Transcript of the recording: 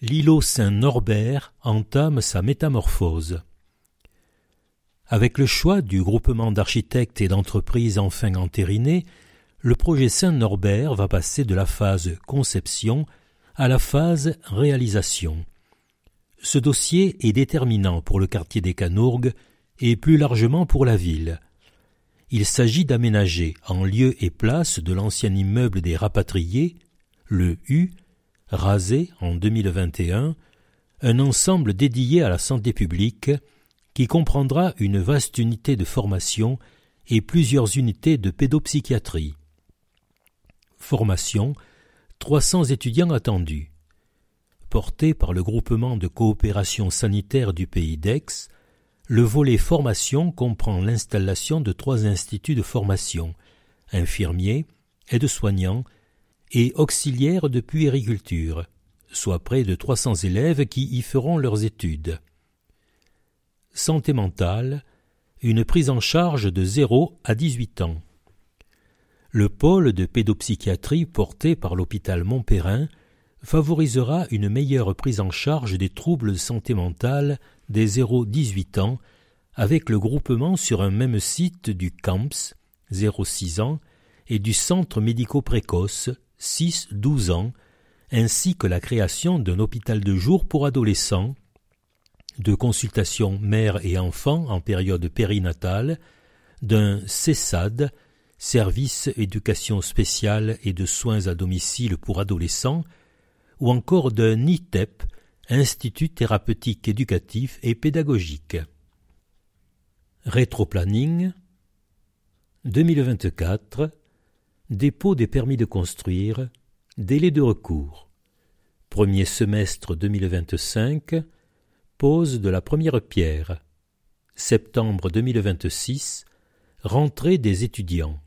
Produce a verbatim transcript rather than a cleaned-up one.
l'îlot Saint-Norbert entame sa métamorphose. Avec le choix du groupement d'architectes et d'entreprises enfin entériné, le projet Saint-Norbert va passer de la phase conception à la phase réalisation. Ce dossier est déterminant pour le quartier des Canourgues et plus largement pour la ville. Il s'agit d'aménager en lieu et place de l'ancien immeuble des Rapatriés, le U, rasé en deux mille vingt et un, un ensemble dédié à la santé publique qui comprendra une vaste unité de formation et plusieurs unités de pédopsychiatrie. Formation, trois cents étudiants attendus. Porté par le groupement de coopération sanitaire du Pays d'Aix, le volet formation comprend l'installation de trois instituts de formation, infirmiers, aides-soignants et auxiliaires de puériculture, soit près de trois cents élèves qui y feront leurs études. Santé mentale, une prise en charge de zéro à dix-huit ans. Le pôle de pédopsychiatrie porté par l'hôpital Montperrin favorisera une meilleure prise en charge des troubles de santé mentale des zéro à dix-huit ans avec le groupement sur un même site du CAMPS, zéro à six ans, et du centre médico-précoce, six à douze ans, ainsi que la création d'un hôpital de jour pour adolescents, de consultation mère et enfant en période périnatale, d'un CESAD, service éducation spéciale et de soins à domicile pour adolescents, ou encore d'un I T E P, Institut thérapeutique éducatif et pédagogique. Rétroplanning deux mille vingt-quatre, dépôt des permis de construire, délai de recours. Premier semestre deux mille vingt-cinq, pose de la première pierre. Septembre deux mille vingt-six, rentrée des étudiants.